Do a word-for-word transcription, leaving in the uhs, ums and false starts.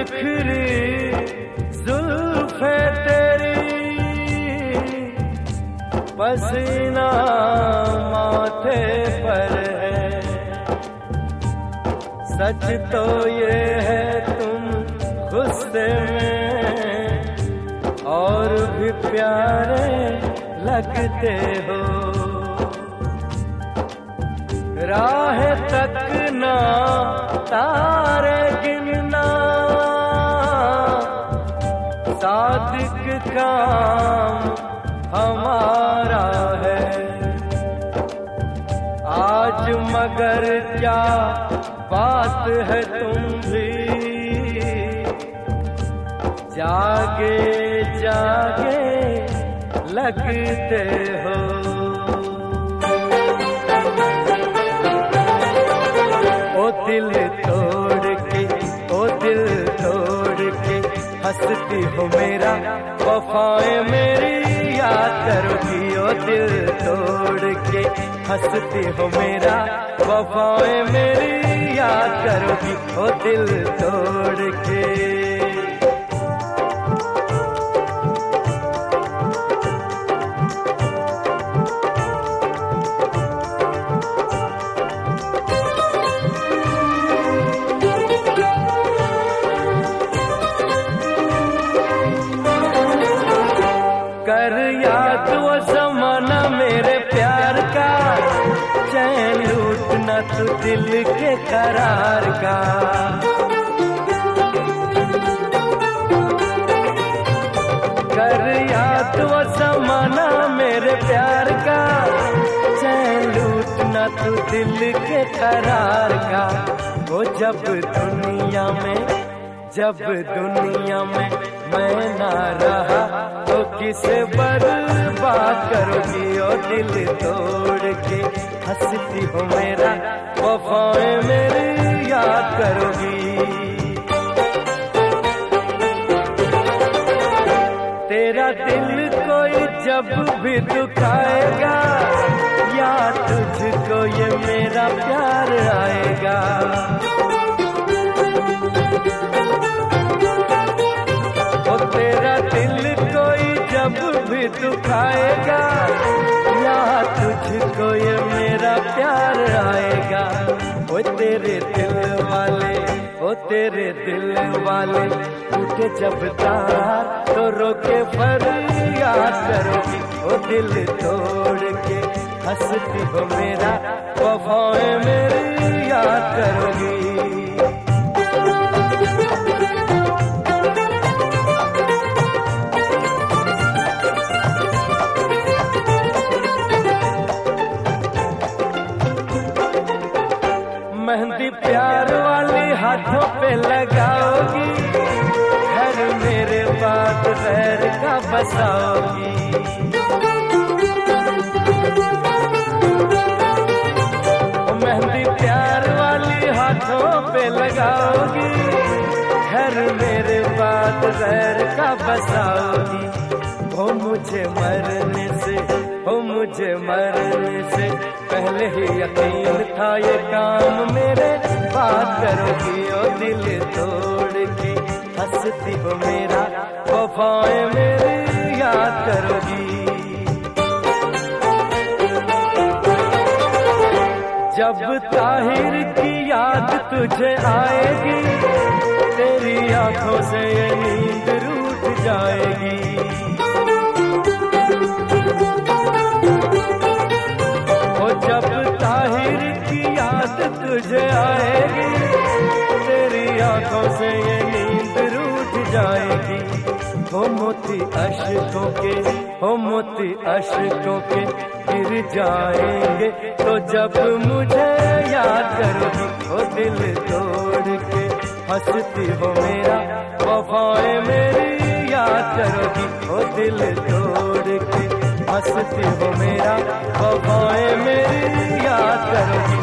बिखरी जुल्फे तेरी, पसीना माथे पर है। सच तो ये है तुम गुस्से में और भी प्यारे लगते हो। राह तकना तारे गिनना सादिक काम हमारा है। आज मगर क्या बात है तुम भी जागे जागे लगते हो। ओ दिल तोड़ के, ओ दिल तोड़ के हंसती हो मेरा, वफाएं मेरी याद करोगी। ओ दिल तोड़ के हंसती हो मेरा, वफाएं मेरी याद करोगी। ओ दिल तोड़ के। कर याद वो ज़माना मेरे प्यार का, चैन लूटना तू दिल के करार का। कर याद वो ज़माना मेरे प्यार का, चैन लूटना तू दिल के करार का। वो जब दुनिया में, जब दुनिया में मैं ना रहा तो किसे बर्बाद करोगी। ओ दिल तोड़ के हंसती हो मेरा, वफाएं मेरी याद करोगी। तेरा दिल कोई जब भी दुखाएगा, या तुझको ये मेरा प्यार आएगा। तेरा दिल कोई जब भी दुखाएगा, या तुझको ये मेरा प्यार आएगा। ओ तेरे दिल वाले, ओ तेरे दिल वाले टूटे जब तार तो रोके फरियाद करोगी। ओ दिल तोड़ के हंसती हो मेरा, वफाएं मेरी याद करोगी। मेहंदी प्यार वाली हाथों पे लगाओगी, घर मेरे बाद गैर का बसाओगी। मेहंदी प्यार वाली हाथों पे लगाओगी, घर मेरे बाद गैर का बसाओगी। हो मुझे मरने से, हो मुझे मरने से पहले ही यकीन था ये काम मेरे बात करोगी। ओ दिल तोड़ के हंसती हो मेरा, वफाएं मेरी याद करोगी। जब ताहिर की याद तुझे आएगी, तेरी आंखों से ये नींद रूठ जाएगी। जब ताहिर की याद तुझे आएगी, तेरी आंखों से ये नींद रूठ जाएगी। हो मोती अश्कों के, हो मोती अश्कों के गिर जाएंगे तो जब मुझे याद करोगी। हो दिल तोड़ के हंसती हो मेरा, वफाएं मेरी याद करोगी। हो दिल तोड़ के हंसती हो मेरा, वफाएं मेरी याद करोगी।